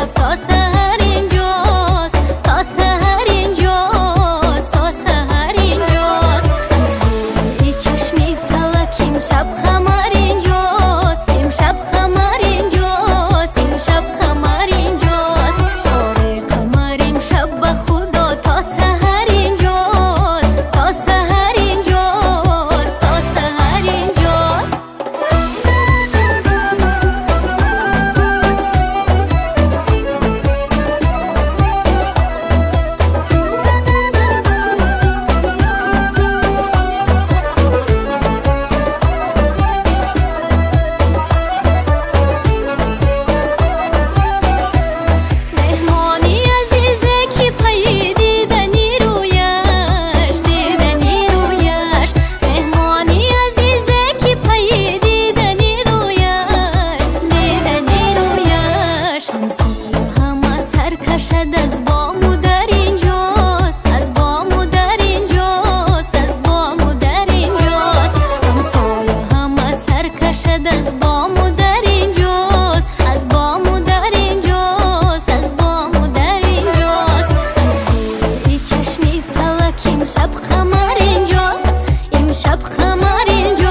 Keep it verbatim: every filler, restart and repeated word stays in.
شب تا سحر اینجاست، تا سحر اینجاست، تا سحر اینجاست. زوری چشمی فلک امشب خمر اینجاست، امشب خمر اینجاست، امشب خمر اینجاست. آره قمر امشب به خدا تا سحر اینجاست، تا سحر اینجاست، تا سحر اینجاست. مهمانی عزیزه که پی دیدنی رویش، دیدنی رویش. مهمانی عزیزه که پی دیدنی رویش، دیدنی رویش. همسایه همه سر کشد از بام و در اینجاست، از بام و در اینجاست، از بام و در اینجاست. همسایه همه سر کشد از بام و در اینجاست، از بام و در اینجاست، از بام و در اینجاست. زوری چشمی فلک امشب خمر اینجاست، امشب خمر اینجاست.